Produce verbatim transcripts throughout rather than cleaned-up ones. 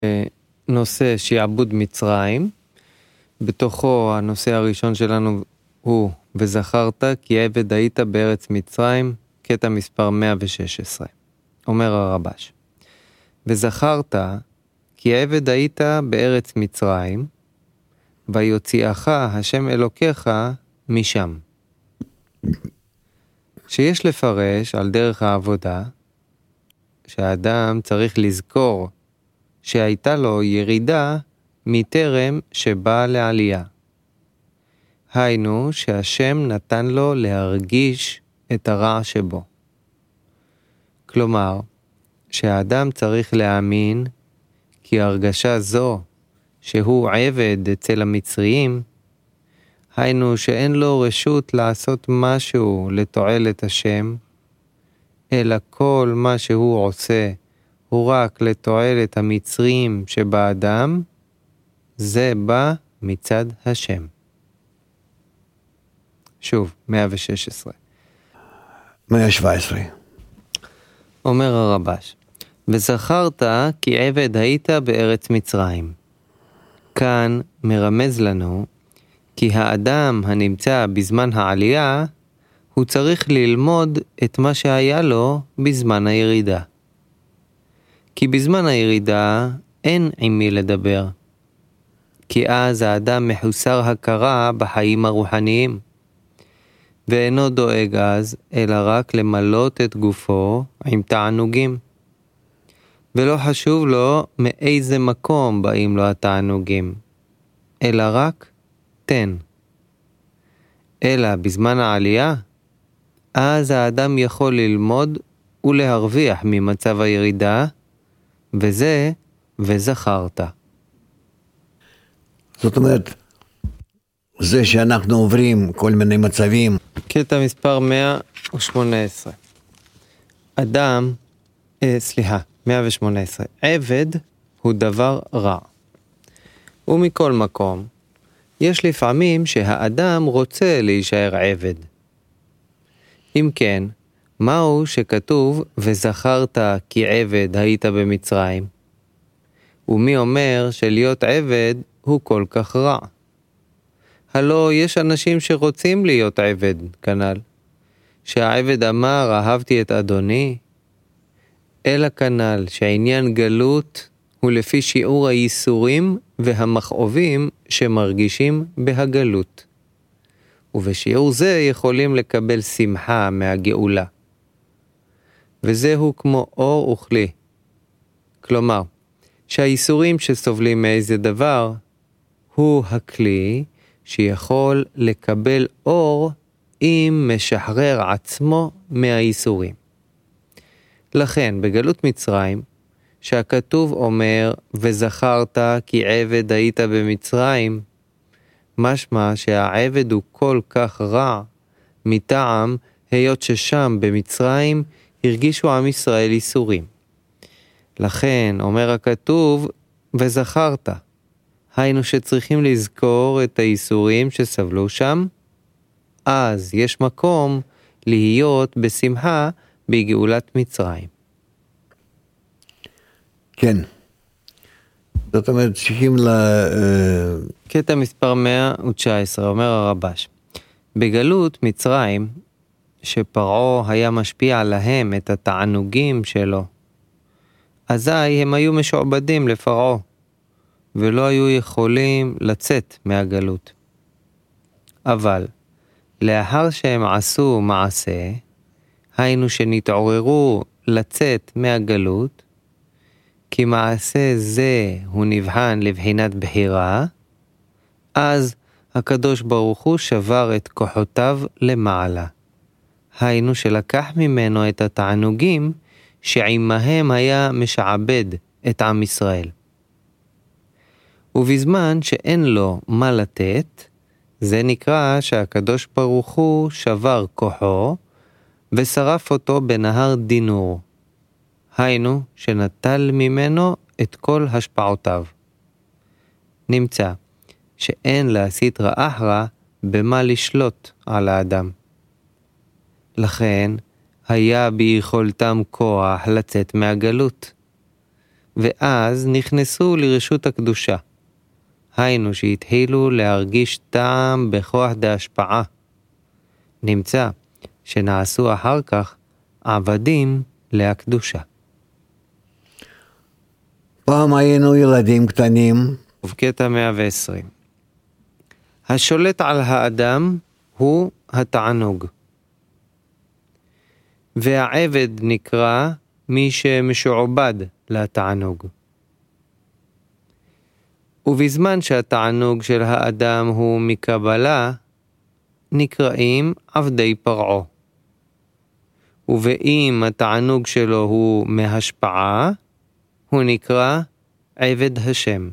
נושא שיעבוד מצרים, בתוכו הנושא הראשון שלנו הוא וזכרת כי עבד היית בארץ מצרים, קטע מספר מאה ושש עשרה. אומר הרבש, וזכרת כי עבד היית בארץ מצרים, ויוציאך השם אלוקיך משם. שיש לפרש על דרך העבודה, שהאדם צריך לזכור שהייתה לו ירידה מטרם שבא לעלייה. היינו שהשם נתן לו להרגיש את הרע שבו. כלומר, שהאדם צריך להאמין כי הרגשה זו שהוא עבד אצל המצריים, היינו שאין לו רשות לעשות משהו לתועלת השם, אלא כל מה שהוא עושה הוא רק לתועלת המצרים שבאדם, זה בא מצד השם. שוב, מאה ושש עשרה. מאה ושבע עשרה. אומר הרבש, וזכרת כי עבד היית בארץ מצרים. כאן מרמז לנו כי האדם הנמצא בזמן העלייה, הוא צריך ללמוד את מה שהיה לו בזמן הירידה. כי בזמן הירידה אין עם מי לדבר. כי אז האדם מחוסר הכרה בחיים הרוחניים. ואינו דואג אז, אלא רק למלות את גופו עם תענוגים. ולא חשוב לו מאיזה מקום באים לו התענוגים, אלא רק תן. אלא בזמן העלייה, אז האדם יכול ללמוד ולהרוויח ממצב הירידה, וזה וזכרת. זאת אומרת, זה שאנחנו עוברים כל מיני מצבים. קטע מספר מאה ושמונה עשרה. אדם, אה, סליחה, מאה ושמונה עשרה. עבד הוא דבר רע. ומכל מקום, יש לפעמים שהאדם רוצה להישאר עבד. אם כן, מהו שכתוב וזכרת כי עבד היית במצרים? ומי אומר שלהיות עבד הוא כל כך רע? הלא יש אנשים שרוצים להיות עבד, כנ"ל. שהעבד אמר אהבתי את אדוני, אלא כנ"ל שהעניין גלות הוא לפי שיעור הייסורים והמכאובים שמרגישים בהגלות. ובשיעור זה יכולים לקבל שמחה מהגאולה. וזהו כמו אור וכלי. כלומר, שהייסורים שסובלים מאיזה דבר, הוא הכלי שיכול לקבל אור אם משחרר עצמו מהייסורים. לכן, בגלות מצרים, שהכתוב אומר, וזכרת כי עבד היית במצרים, משמע שהעבד הוא כל כך רע, מטעם היות ששם במצרים הרגישו עם ישראל ייסורים. לכן אומר הכתוב, וזכרת. היינו שצריכים לזכור את הייסורים שסבלו שם, אז יש מקום להיות בשמחה בגאולת מצרים. כן. זאת אומרת, צריכים ל... קטע מספר מאה ותשע עשרה, אומר הרבש. בגלות מצרים, שפרעה היה משפיע עליהם את התענוגים שלו, אזי הם היו משועבדים לפרעה, ולא היו יכולים לצאת מהגלות. אבל, לאחר שהם עשו מעשה, היינו שנתעוררו לצאת מהגלות, כי מעשה זה הוא נבחן לבחינת בחירה, אז הקדוש ברוך הוא שבר את כוחותיו למעלה. היינו שלקח ממנו את התענוגים שעימהם היה משעבד את עם ישראל. ובזמן שאין לו מה לתת, זה נקרא שהקדוש ברוך הוא שבר כוחו ושרף אותו בנהר דינור. היינו שנטל ממנו את כל השפעותיו. נמצא שאין להסית רעה במה לשלוט על האדם. לכן היה ביכולתם כוח לצאת מהגלות. ואז נכנסו לרשות הקדושה. היינו שהתחילו להרגיש טעם בכוח דהשפעה. נמצא שנעשו אחר כך עבדים להקדושה. פעם היינו ילדים קטנים. ובקטע מאה ועשרים. השולט על האדם הוא התענוג. והעבד נקרא מי שמשועבד לתענוג. ובזמן שהתענוג של האדם הוא מקבלה, נקראים עבדי פרעה. ואם התענוג שלו הוא מהשפעה, הוא נקרא עבד השם.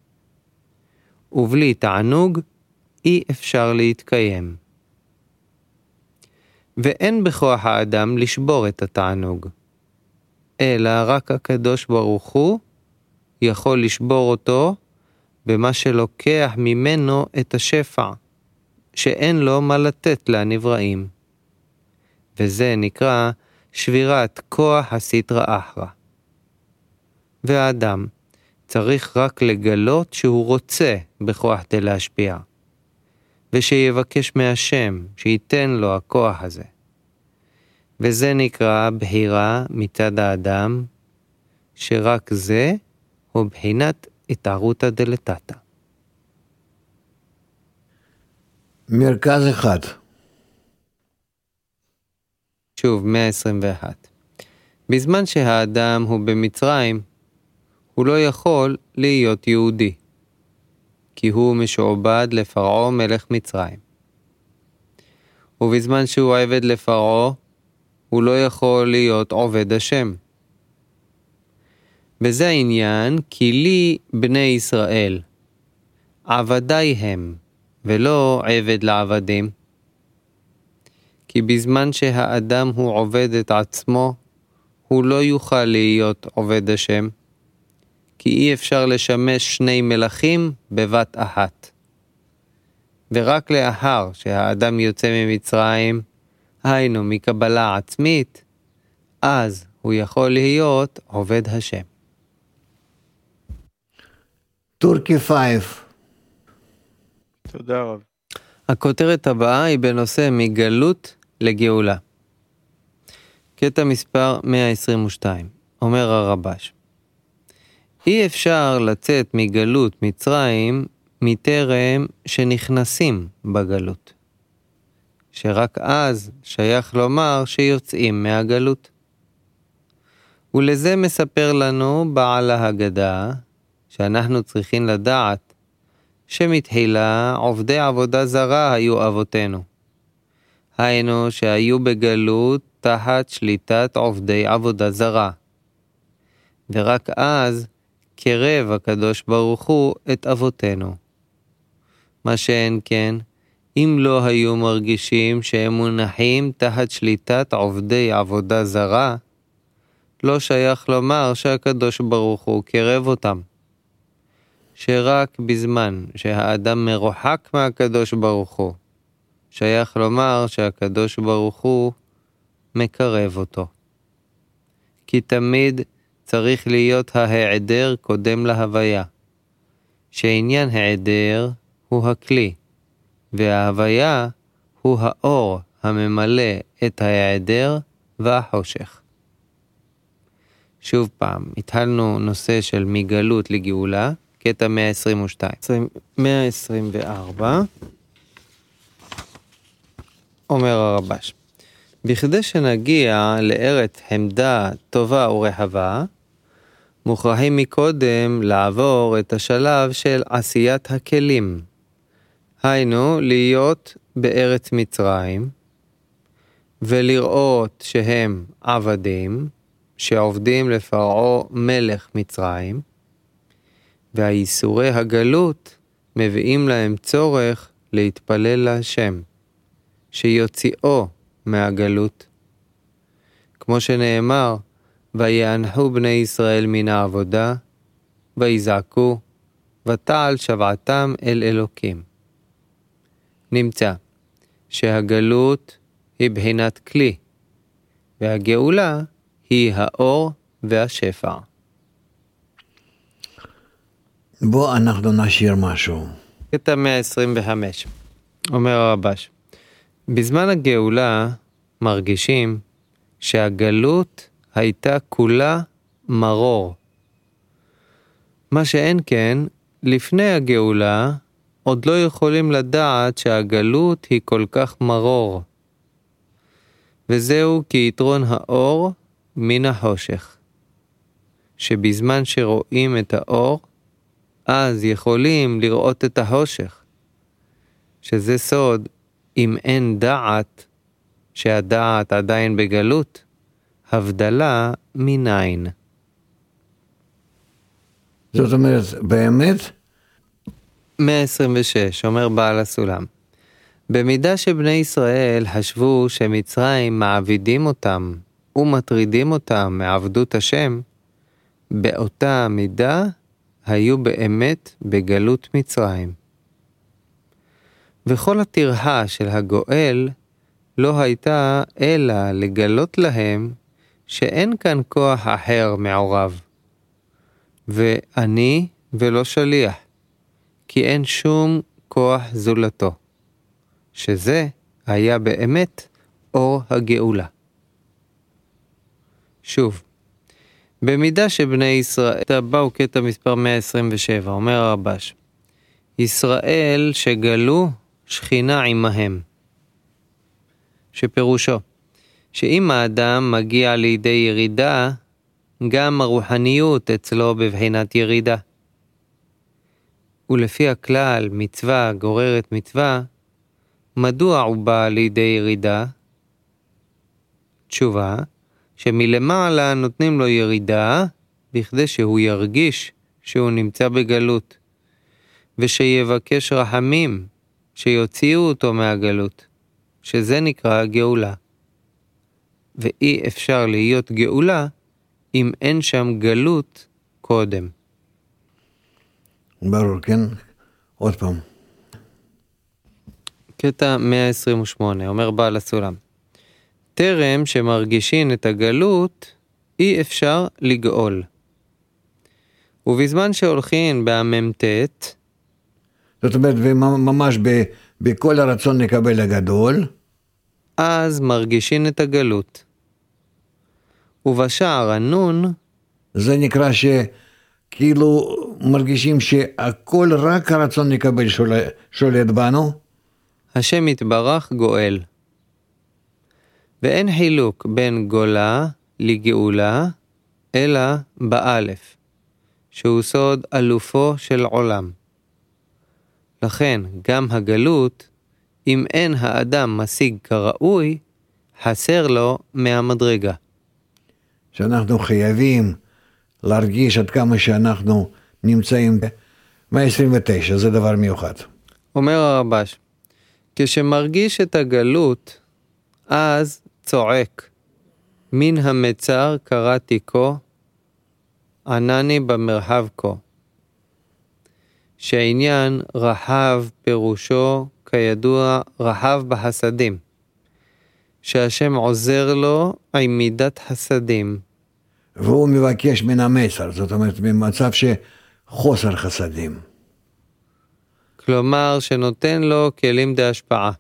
ובלי תענוג אי אפשר להתקיים. ואין בכוח האדם לשבור את התענוג, אלא רק הקדוש ברוך הוא יכול לשבור אותו במה שלוקח ממנו את השפע, שאין לו מה לתת לנבראים. וזה נקרא שבירת כוח הסטרא אחרא. והאדם צריך רק לגלות שהוא רוצה בכוח כדי להשפיע, ושיבקש מהשם שייתן לו הכוח הזה. וזה נקרא בחירה מצד האדם, שרק זה הוא בחינת התערותא דלתתא. מרכז אחד. שוב, מאה עשרים ואחת. בזמן שהאדם הוא במצרים, הוא לא יכול להיות יהודי, כי הוא משועבד לפרעה מלך מצרים. ובזמן שהוא עבד לפרעה, הוא לא יכול להיות עובד השם. וזה העניין, כי לי בני ישראל, עבדי הם, ולא עבד לעבדים. כי בזמן שהאדם הוא עובד את עצמו, הוא לא יוכל להיות עובד השם, כי אי אפשר לשמש שני מלכים בבת אחת. ורק לאחר שהאדם יוצא ממצרים, היינו מקבלה עצמית, אז הוא יכול להיות עובד השם. טורקי פייב. תודה רב. הכותרת הבאה היא בנושא מגלות לגאולה. קטע מספר מאה עשרים ושתיים, אומר הרבש. אי אפשר לצאת מגלות מצרים מטרם שנכנסים בגלות. שרק אז שייך לומר שיוצאים מהגלות. ולזה מספר לנו בעל ההגדה שאנחנו צריכים לדעת שמתחילה עובדי עבודה זרה היו אבותינו. היינו שהיו בגלות תחת שליטת עובדי עבודה זרה. ורק אז קרב הקדוש ברוך הוא את אבותינו. מה שאין כן, אם לא היו מרגישים שהם מונחים תחת שליטת עובדי עבודה זרה, לא שייך לומר שהקדוש ברוך הוא קרב אותם. שרק בזמן שהאדם מרוחק מהקדוש ברוך הוא, שייך לומר שהקדוש ברוך הוא מקרב אותו. כי תמיד צריך להיות ההיעדר קודם להוויה, שעניין היעדר הוא הכלי, וההוויה הוא האור הממלא את ההיעדר והחושך. שוב פעם, התחלנו נושא של מגלות לגאולה, קטע מאה עשרים ושתיים. מאה עשרים וארבע, אומר הרבש, בכדי שנגיע לארץ חמדה טובה ורחבה, מוכרחים מקודם לעבור את השלב של עשיית הכלים. היינו להיות בארץ מצרים, ולראות שהם עבדים, שעובדים לפרעה מלך מצרים, והייסורי הגלות מביאים להם צורך להתפלל להשם, שיוציאו מהגלות. כמו שנאמר, ויאנחו בני ישראל מן העבודה, ויזעקו, ותעל שבעתם אל אלוקים. נמצא שהגלות היא בחינת כלי, והגאולה היא האור והשפע. בוא אנחנו נשאיר משהו. קטע מאה עשרים וחמש, אומר הרבש, בזמן הגאולה מרגישים שהגלות הייתה כולה מרור. מה שאין כן, לפני הגאולה עוד לא יכולים לדעת שהגלות היא כל כך מרור. וזהו כיתרון האור מן החושך. שבזמן שרואים את האור, אז יכולים לראות את החושך. שזה סוד, אם אין דעת, שהדעת עדיין בגלות, הבדלה מניין. זאת אומרת, באמת? מאה עשרים ושש, אומר בעל הסולם. במידה שבני ישראל חשבו שמצרים מעבידים אותם ומטרידים אותם מעבדות השם, באותה מידה היו באמת בגלות מצרים. וכל הטרחה של הגואל לא הייתה אלא לגלות להם שאין כאן כוח אחר מעורב. ואני ולא שליח, כי אין שום כוח זולתו. שזה היה באמת אור הגאולה. שוב, במידה שבני ישראל, באו קטע מספר מאה עשרים ושבע, אומר הרבש, ישראל שגלו שכינה עמהם. שפירושו, שאם האדם מגיע לידי ירידה, גם הרוחניות אצלו בבחינת ירידה. ולפי הכלל מצווה גוררת מצווה, מדוע הוא בא לידי ירידה? תשובה, שמלמעלה נותנים לו ירידה, בכדי שהוא ירגיש שהוא נמצא בגלות, ושיבקש רחמים, שיוציאו אותו מהגלות, שזה נקרא גאולה. ואי אפשר להיות גאולה, אם אין שם גלות קודם. ברור, כן? עוד פעם. קטע מאה עשרים ושמונה, אומר בעל הסולם. טרם שמרגישים את הגלות, אי אפשר לגאול. ובזמן שהולכים בהממתת, זאת אומרת, ממש ב, בכל הרצון לקבל הגדול, אז מרגישים את הגלות. ובשער הנון, זה נקרא שכאילו מרגישים שהכל רק הרצון לקבל שולט, שולט בנו. השם יתברך גואל. ואין חילוק בין גולה לגאולה, אלא באלף, שהוא סוד אלופו של עולם. לכן גם הגלות, אם אין האדם משיג כראוי, חסר לו מהמדרגה. שאנחנו חייבים להרגיש עד כמה שאנחנו נמצאים ב-מאה עשרים ותשע, זה דבר מיוחד. אומר הרבש, כשמרגיש את הגלות, אז צועק, מן המצר קראתי כה, ענני במרחב כה. שהעניין רחב פירושו, כידוע, רחב בחסדים. שהשם עוזר לו עם מידת חסדים. והוא מבקש מן המצר, זאת אומרת, במצב שחוסר חסדים. כלומר, שנותן לו כלים להשפעה.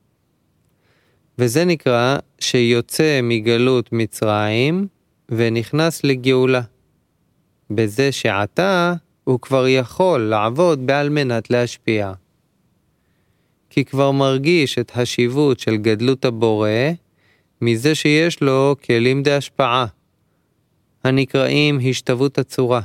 וזה נקרא שיוצא מגלות מצרים ונכנס לגאולה. בזה שעתה הוא כבר יכול לעבוד בעל מנת להשפיע. כי כבר מרגיש את השיבות של גדלות הבורא מזה שיש לו כלים להשפעה, הנקראים השתוות הצורה.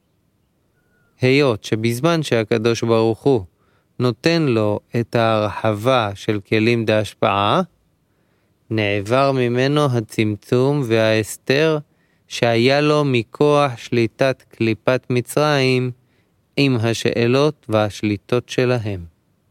היות שבזמן שהקדוש ברוך הוא נותן לו את ההרחבה של כלים להשפעה, נעבר ממנו הצמצום וההסתר שהיה לו מכוח שליטת קליפת מצרים עם השאלות והשליטות שלהם.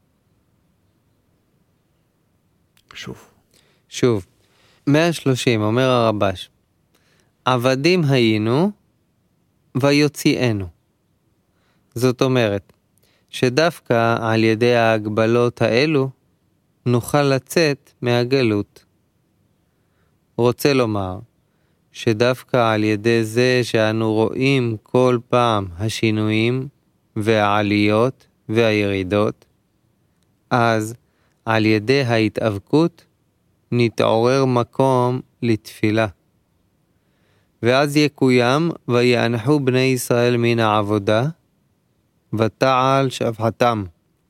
שוב. שוב, מאה שלושים, אומר הרבש, עבדים היינו ויוציאנו. זאת אומרת, שדווקא על ידי ההגבלות האלו נוכל לצאת מהגלות. רוצה לומר, שדווקא על ידי זה שאנו רואים כל פעם השינויים והעליות והירידות, אז על ידי ההתאבקות נתעורר מקום לתפילה. ואז יקוים ויאנחו בני ישראל מן העבודה, ותעל שפחתם.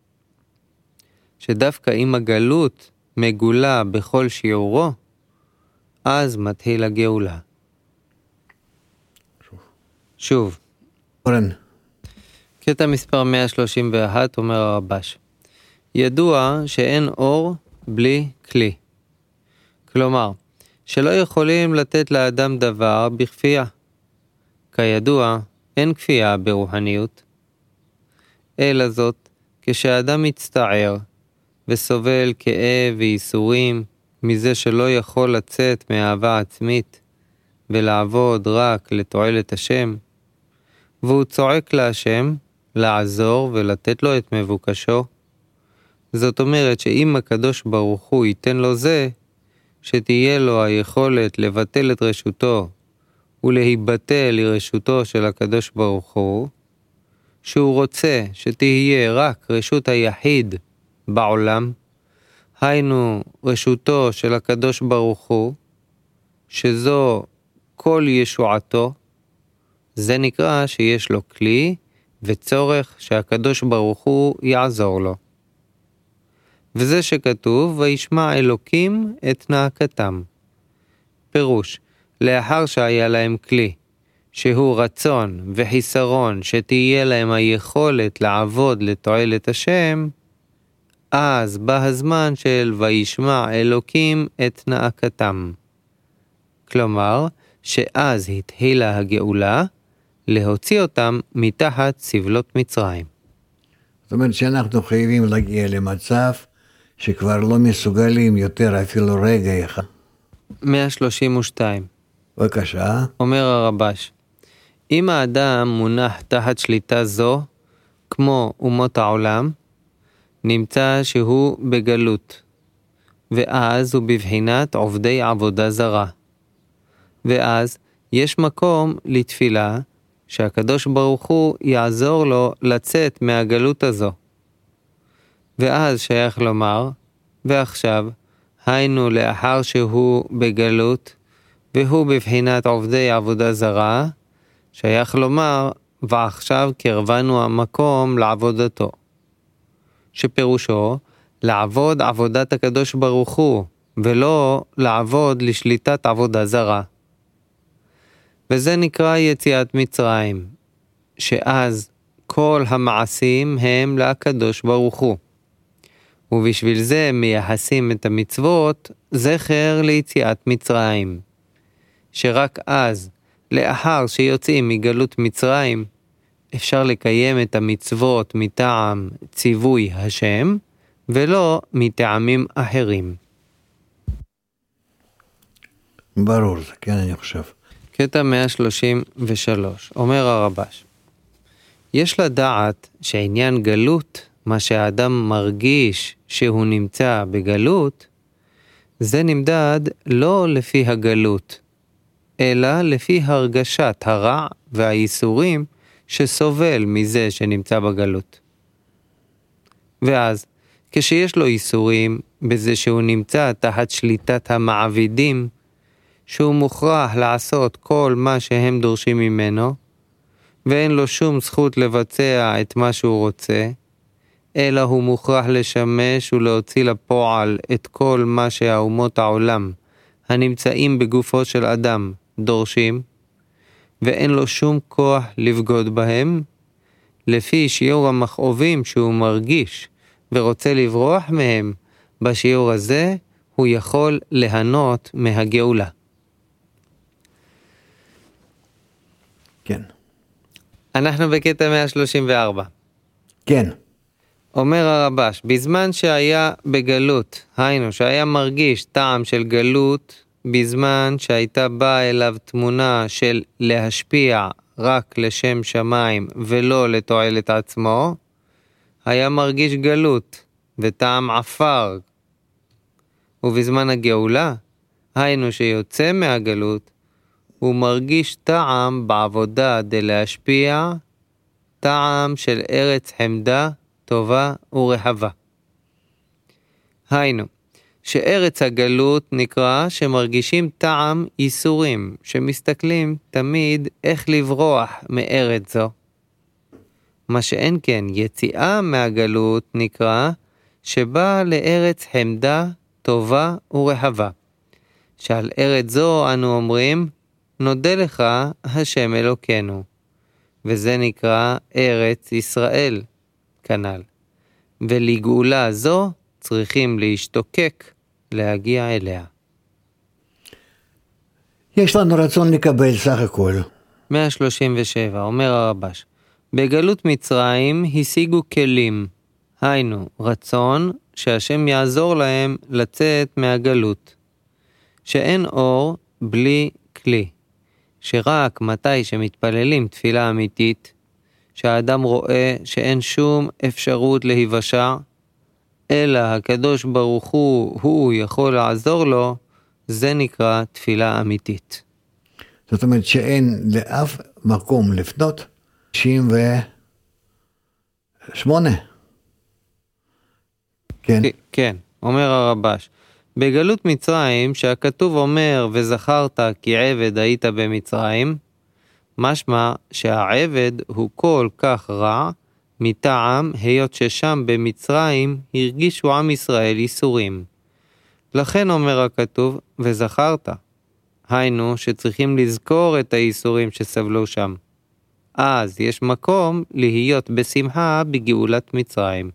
שדווקא אם הגלות מגולה בכל שיעורו, אז מתחיל הגאולה. שוב. אורן. קטע מספר מאה שלושים ואחת אומר הרבש. ידוע שאין אור בלי כלי. כלומר, שלא יכולים לתת לאדם דבר בכפייה. כידוע, אין כפייה ברוחניות. אלא זאת, כשאדם מצטער וסובל כאב וייסורים מזה שלא יכול לצאת מאהבה עצמית ולעבוד רק לתועלת השם, והוא צועק להשם לעזור ולתת לו את מבוקשו. זאת אומרת שאם הקדוש ברוך הוא ייתן לו זה, שתהיה לו היכולת לבטל את רשותו ולהיבטל לרשותו של הקדוש ברוך הוא, שהוא רוצה שתהיה רק רשות היחיד בעולם, היינו רשותו של הקדוש ברוך הוא, שזו כל ישועתו, זה נקרא שיש לו כלי וצורך שהקדוש ברוך הוא יעזור לו. וזה שכתוב, וישמע אלוקים את נאקתם. פירוש, לאחר שהיה להם כלי, שהוא רצון וחיסרון שתהיה להם היכולת לעבוד לתועלת השם, אז בא הזמן של וישמע אלוקים את נאקתם. כלומר, שאז התחילה הגאולה להוציא אותם מתחת סבלות מצרים. זאת אומרת שאנחנו חייבים להגיע למצב שכבר לא מסוגלים יותר אפילו רגע אחד. מאה שלושים ושתיים. בבקשה. אומר הרבש, אם האדם מונח תחת שליטה זו, כמו אומות העולם, נמצא שהוא בגלות, ואז הוא בבחינת עובדי עבודה זרה. ואז יש מקום לתפילה שהקדוש ברוך הוא יעזור לו לצאת מהגלות הזו. ואז שייך לומר, ועכשיו, היינו לאחר שהוא בגלות, והוא בבחינת עובדי עבודה זרה, שייך לומר, ועכשיו קרבנו המקום לעבודתו. שפירושו, לעבוד עבודת הקדוש ברוך הוא, ולא לעבוד לשליטת עבודה זרה. וזה נקרא יציאת מצרים, שאז כל המעשים הם לקדוש ברוך הוא. ובשביל זה מייחסים את המצוות זכר ליציאת מצרים. שרק אז, לאחר שיוצאים מגלות מצרים, אפשר לקיים את המצוות מטעם ציווי השם, ולא מטעמים אחרים. ברור זה, כן אני חושב. קטע מאה שלושים ושלוש, אומר הרבש, יש לדעת שעניין גלות, מה שהאדם מרגיש שהוא נמצא בגלות, זה נמדד לא לפי הגלות, אלא לפי הרגשת הרע והייסורים שסובל מזה שנמצא בגלות. ואז, כשיש לו ייסורים בזה שהוא נמצא תחת שליטת המעבידים, שהוא מוכרח לעשות כל מה שהם דורשים ממנו, ואין לו שום זכות לבצע את מה שהוא רוצה, אלא הוא מוכרח לשמש ולהוציא לפועל את כל מה שהאומות העולם הנמצאים בגופו של אדם דורשים, ואין לו שום כוח לבגוד בהם, לפי שיעור המכאובים שהוא מרגיש ורוצה לברוח מהם, בשיעור הזה הוא יכול ליהנות מהגאולה. כן. אנחנו בקטע מאה שלושים וארבע. כן. אומר הרבש, בזמן שהיה בגלות, היינו שהיה מרגיש טעם של גלות, בזמן שהייתה באה אליו תמונה של להשפיע רק לשם שמיים ולא לתועלת עצמו, היה מרגיש גלות וטעם עפר. ובזמן הגאולה, היינו שיוצא מהגלות, הוא מרגיש טעם בעבודה די להשפיע טעם של ארץ חמדה, טובה ורחבה. היינו, שארץ הגלות נקרא שמרגישים טעם ייסורים, שמסתכלים תמיד איך לברוח מארץ זו. מה שאין כן יציאה מהגלות נקרא שבא לארץ חמדה, טובה ורחבה. שעל ארץ זו אנו אומרים, נודה לך השם אלוקינו. וזה נקרא ארץ ישראל, כנ"ל. ולגאולה זו צריכים להשתוקק, להגיע אליה. יש לנו רצון לקבל סך הכל. מאה שלושים ושבע, אומר הרבש, בגלות מצרים השיגו כלים, היינו, רצון שהשם יעזור להם לצאת מהגלות. שאין אור בלי כלי, שרק מתי שמתפללים תפילה אמיתית, שהאדם רואה שאין שום אפשרות להיוושע, אלא הקדוש ברוך הוא, הוא יכול לעזור לו, זה נקרא תפילה אמיתית. זאת אומרת שאין לאף מקום לפנות, תשעים ושמונה. כן. כן, אומר הרבש. בגלות מצרים, שהכתוב אומר, וזכרת כי עבד היית במצרים, משמע שהעבד הוא כל כך רע, מטעם היות ששם במצרים הרגישו עם ישראל ייסורים. לכן אומר הכתוב, וזכרת. היינו שצריכים לזכור את הייסורים שסבלו שם. אז יש מקום להיות בשמחה בגאולת מצרים.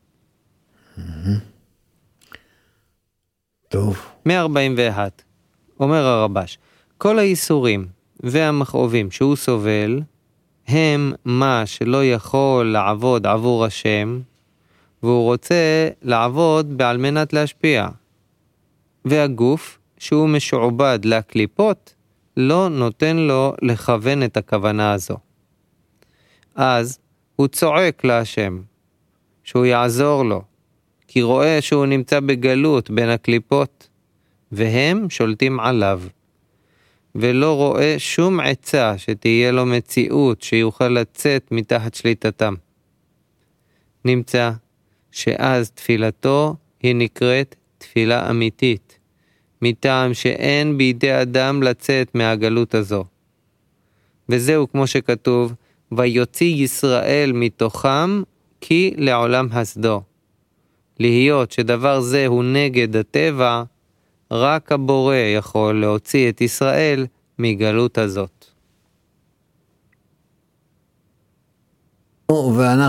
טוב. מאה ארבעים ואחת, אומר הרבש, כל הייסורים והמכאובים שהוא סובל, הם מה שלא יכול לעבוד עבור השם, והוא רוצה לעבוד בעל מנת להשפיע. והגוף שהוא משועבד לקליפות, לא נותן לו לכוון את הכוונה הזו. אז הוא צועק להשם, שהוא יעזור לו, כי רואה שהוא נמצא בגלות בין הקליפות, והם שולטים עליו, ולא רואה שום עצה שתהיה לו מציאות שיוכל לצאת מתחת שליטתם. נמצא שאז תפילתו היא נקראת תפילה אמיתית, מטעם שאין בידי אדם לצאת מהגלות הזו. וזהו כמו שכתוב, ויוציא ישראל מתוכם כי לעולם הסדו. להיות שדבר זה הוא נגד הטבע, רק הבורא יכול להוציא את ישראל מגלות הזאת. ואנחנו